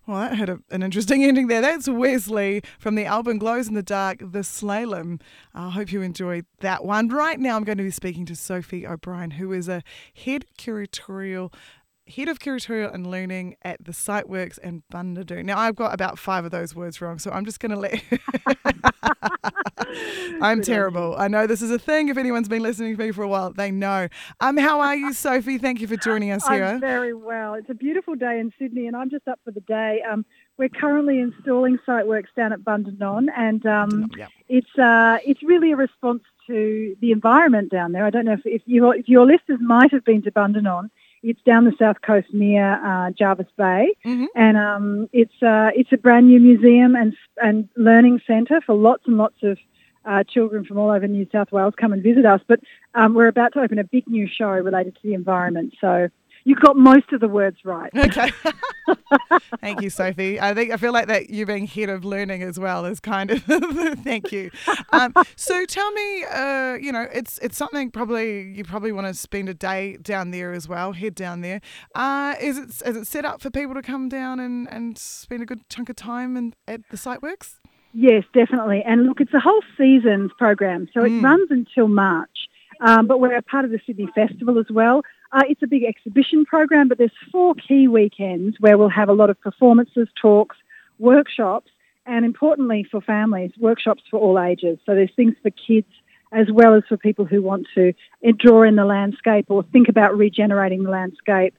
Well, that had an interesting ending there. That's Wesley from the album Glows in the Dark, The Slalom. I hope you enjoyed that one. Right now, I'm going to be speaking to Sophie O'Brien, who is a Head of Curatorial and Learning at the Siteworks in Bundadoon. Now, I've got about 5 of those words wrong, so I'm just going to let... I'm Good terrible. I know this is a thing. If anyone's been listening to me for a while, they know. How are you, Sophie? Thank you for joining us I'm here. very well. It's a beautiful day in Sydney, and I'm just up for the day. We're currently installing Siteworks down at Bundanon, and Yep. it's really a response to the environment down there. I don't know if your listeners might have been to Bundanon. It's down the south coast near Jarvis Bay, and it's a brand new museum and learning centre for lots and lots of children from all over New South Wales come and visit us. But we're about to open a big new show related to the environment. So you got most of the words right. Okay. Thank you, Sophie. I feel like that you being head of learning as well is kind of thank you. So tell me, it's something you probably want to spend a day down there as well. Head down there. Is it set up for people to come down and spend a good chunk of time at the Siteworks? Yes, definitely. And look, it's a whole seasons program, so it runs until March. But we're a part of the Sydney Festival as well. It's a big exhibition program, but there's 4 key weekends where we'll have a lot of performances, talks, workshops, and importantly for families, workshops for all ages. So there's things for kids as well as for people who want to draw in the landscape or think about regenerating the landscape.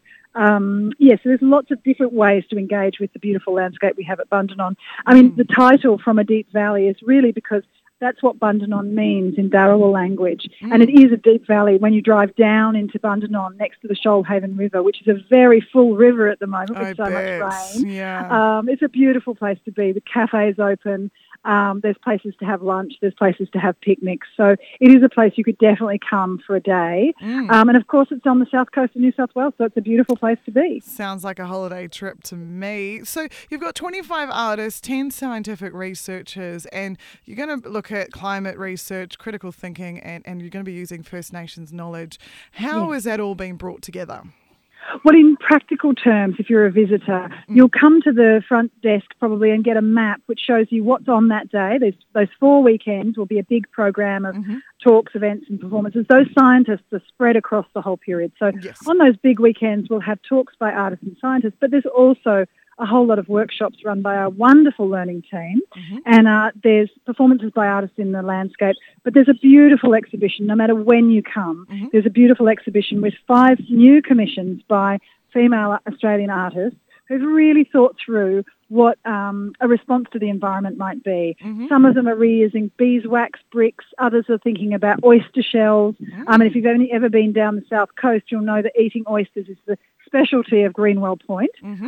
So there's lots of different ways to engage with the beautiful landscape we have at Bundanon. I mean, the title From a Deep Valley is really because that's what Bundanon means in Dharawal language. And it is a deep valley when you drive down into Bundanon next to the Shoalhaven River, which is a very full river at the moment with so much rain. Yeah. It's a beautiful place to be. The cafe's open. There's places to have lunch. There's places to have picnics. So it is a place you could definitely come for a day. And of course, it's on the south coast of New South Wales, so it's a beautiful place to be. Sounds like a holiday trip to me. So you've got 25 artists, 10 scientific researchers, and you're going to look at climate research, critical thinking, and you're going to be using First Nations knowledge. How is that all being brought together? Well, in practical terms, if you're a visitor, you'll come to the front desk probably and get a map which shows you what's on that day. Those 4 weekends will be a big program of talks, events and performances. Those scientists are spread across the whole period. So on those big weekends, we'll have talks by artists and scientists, but there's also a whole lot of workshops run by our wonderful learning team, and there's performances by artists in the landscape. But there's a beautiful exhibition, no matter when you come. There's a beautiful exhibition with 5 new commissions by female Australian artists who've really thought through what a response to the environment might be. Some of them are reusing beeswax bricks. Others are thinking about oyster shells. And if you've ever been down the south coast, you'll know that eating oysters is the specialty of Greenwell Point.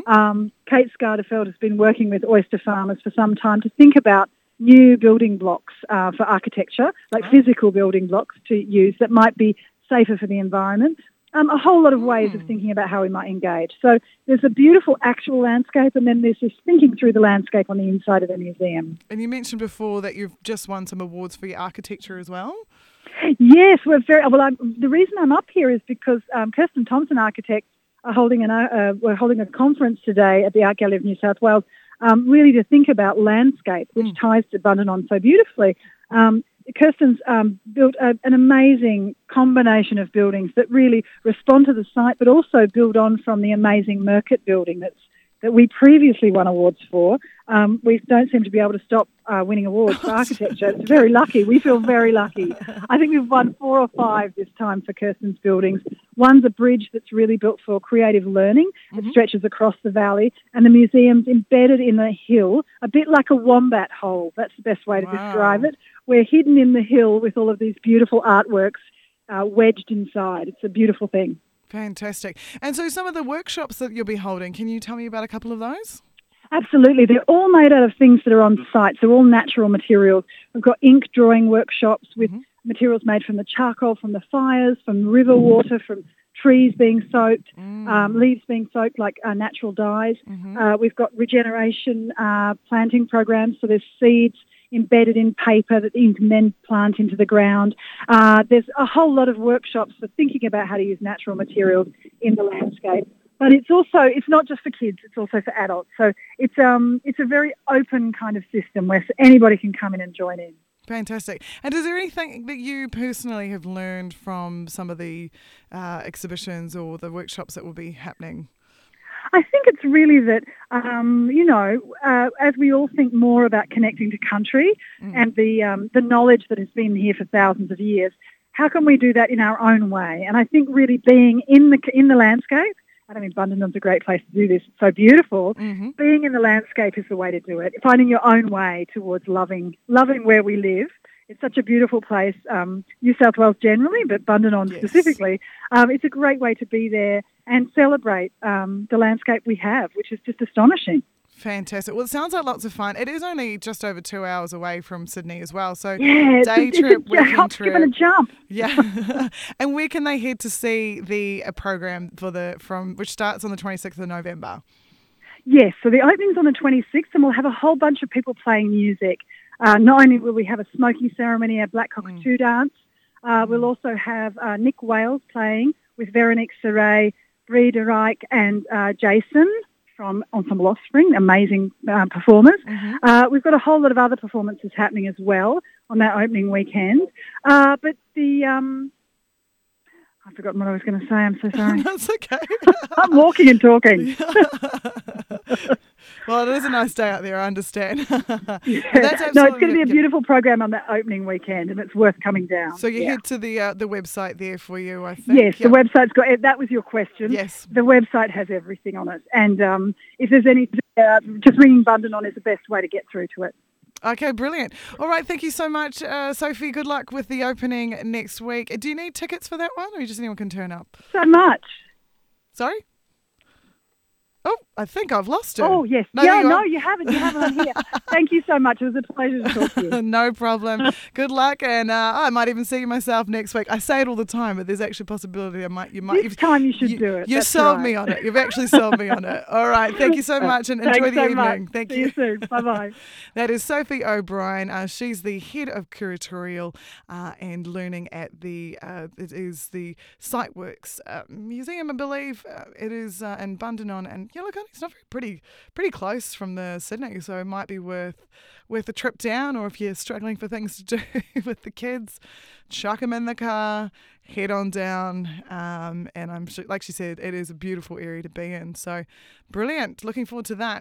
Kate Scarterfeld has been working with oyster farmers for some time to think about new building blocks for architecture, like physical building blocks to use that might be safer for the environment. A whole lot of ways of thinking about how we might engage. So there's a beautiful actual landscape, and then there's this thinking through the landscape on the inside of the museum. And you mentioned before that you've just won some awards for your architecture as well. Yes, we're very well. The reason I'm up here is because Kirsten Thompson Architects are we're holding a conference today at the Art Gallery of New South Wales, really to think about landscape, which ties to Bundanon so beautifully. Kirsten's built an amazing combination of buildings that really respond to the site, but also build on from the amazing Merkett building that we previously won awards for. We don't seem to be able to stop winning awards for architecture. It's very lucky. We feel very lucky. I think we've won 4 or 5 this time for Kirsten's buildings. One's a bridge that's really built for creative learning. It stretches across the valley, and the museum's embedded in the hill, a bit like a wombat hole. That's the best way to describe it. We're hidden in the hill with all of these beautiful artworks wedged inside. It's a beautiful thing. Fantastic. And so some of the workshops that you'll be holding, can you tell me about a couple of those? Absolutely. They're all made out of things that are on site, so all natural materials. We've got ink drawing workshops with materials made from the charcoal, from the fires, from river water, from trees being soaked, leaves being soaked like natural dyes. We've got regeneration planting programs, so there's seeds embedded in paper that you can then plant into the ground. There's a whole lot of workshops for thinking about how to use natural materials in the landscape. But it's not just for kids, it's also for adults. So it's a very open kind of system where anybody can come in and join in. Fantastic. And is there anything that you personally have learned from some of the exhibitions or the workshops that will be happening? I think it's really that, as we all think more about connecting to country and the knowledge that has been here for thousands of years, how can we do that in our own way? And I think really being in the landscape, I mean, Bundanom's a great place to do this. It's so beautiful. Mm-hmm. Being in the landscape is the way to do it. Finding your own way towards loving where we live. It's such a beautiful place, New South Wales generally, but Bundanon specifically. It's a great way to be there and celebrate the landscape we have, which is just astonishing. Fantastic. Well, it sounds like lots of fun. It is only just over 2 hours away from Sydney as well. So day trip, weekend trip. Give it a jump. Yeah. And where can they head to see the program which starts on the 26th of November? Yes. So the opening's on the 26th, and we'll have a whole bunch of people playing music. Not only will we have a smoking ceremony, a black cockatoo dance, we'll also have Nick Wales playing with Veronique Saray, Bree de Rijk and Jason from Ensemble Offspring, amazing performers. Mm-hmm. We've got a whole lot of other performances happening as well on that opening weekend. But I've forgotten what I was going to say. I'm so sorry. That's okay. I'm walking and talking. Well, it is a nice day out there, I understand. No, it's going to be a beautiful program on that opening weekend, and it's worth coming down. So you head to the website there for you, I think. Yes, the website's got. That was your question. Yes. The website has everything on it, and if there's any, just ringing Bundanon is the best way to get through to it. Okay, brilliant. All right, thank you so much, Sophie. Good luck with the opening next week. Do you need tickets for that one, or just anyone can turn up? So much. Sorry? Oh, I think I've lost her. Oh, yes. No, you haven't. You have it on here. Thank you so much. It was a pleasure to talk to you. No problem. Good luck, and I might even see you myself next week. I say it all the time, but there's actually a possibility you might. This time you should do it. You sold me on it. You've actually sold me on it. All right. Thank you so much, and enjoy the evening. Much. Thank See you soon. Bye-bye. That is Sophie O'Brien. She's the head of curatorial and learning at the Sightworks Museum, I believe. It is in Bundanon, and look, it's not pretty close from the Sydney, so it might be worth a trip down. Or if you're struggling for things to do with the kids, chuck them in the car, head on down. And I'm sure, like she said, it is a beautiful area to be in. So brilliant. Looking forward to that.